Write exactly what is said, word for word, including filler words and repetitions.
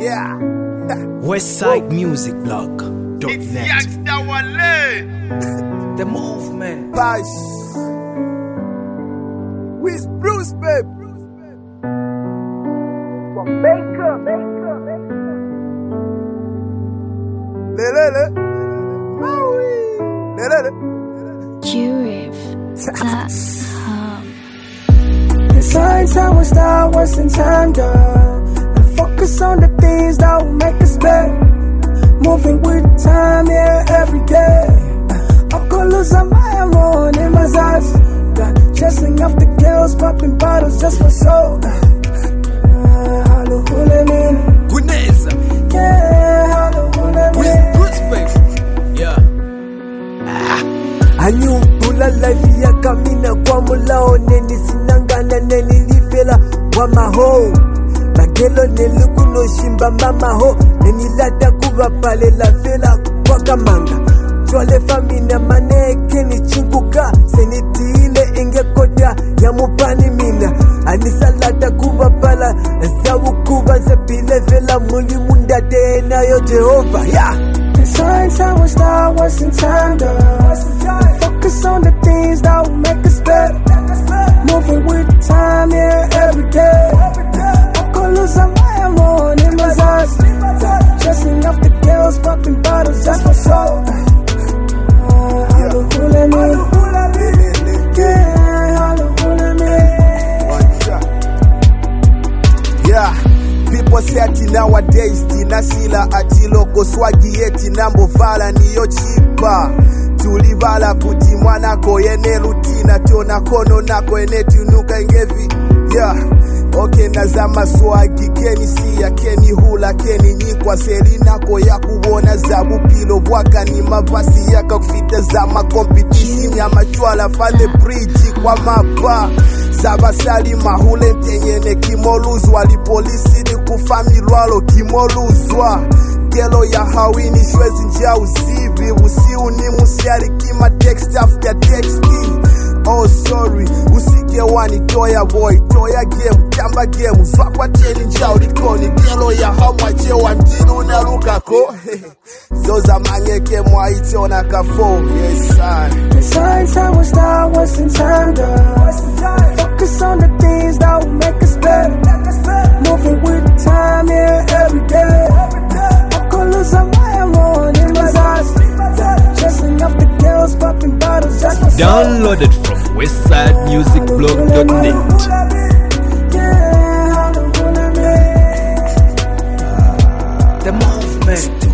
Yeah. Westside Music Blog dot It's net. Youngster Wale. The movement. Vice. With Bruce, babe. Baker, Baker, Baker. Lelele. Maui. Lelele. Jurif dot com. The signs I will start wasting time, girl, and focus on the things that will make us better. Moving with time, yeah, every day. I'm gonna lose my mind on in my eyes. Chasing after girls, popping bottles just for show. Hello, Hulemin. Guneza. Yeah, hello, Hulemin. With Bruce, baby. Yeah. Anyumbula life ya kamina kwa mulao neni sinangana neni lifela wa maho Magelo neli kuno shimba mama ho neni lada kuwa pale la fela kwa kamanga Chwale famina maneke ni chinkuka seniti ile inge koda ya mupani mina Anisalata kuwa pala zawu kuwa zepile vela muli mundade na yo Jehova yeah. The signs I will start wasting time, girl. Focus on the things that will make us better. Moving with time, yeah, every day. I'm gonna lose my mind on in my eyes. Chasing after girls, popping bottles just for show. Hello, hula me. Yeah, hello, hula me. Yeah. People say ati nowadays tina sila ati loko swagi yeti nambo vala niyo chipa Tulibala kuti mwanako yene rutina Tona kono nako ene tunuka ingevi Yeah Okay nazama swagi keni siya keni hula keni nyikwa Seri nako ya kuwona zabu pilo Waka ni mavasi yaka kufita zama competition ya machwala fale bridge kwa mapa Zaba sali mahule mtenyene kimoluzwa Li polisi ni kufamilwalo kimoluzwa Gelo ya hawini shwezi njia usibi Usiu ni musiari kima text after texting Oh sorry, usike wani toya boy Toya game, chamba game Zwakwa teni njia ulikoni Gelo ya hamwa chewa mtilu na lukako Zoza mangeke mwa ichona kafo Yes I The signs I will start wasting time, girl. Focus on the things that will make us better. Moving with time, yeah, every day. I'm gonna lose my mind on in my eyes. Chasing after girls, popping bottles just for show. Downloaded from Westside Music Blog dot net. Yeah, hello, hula me. The movement.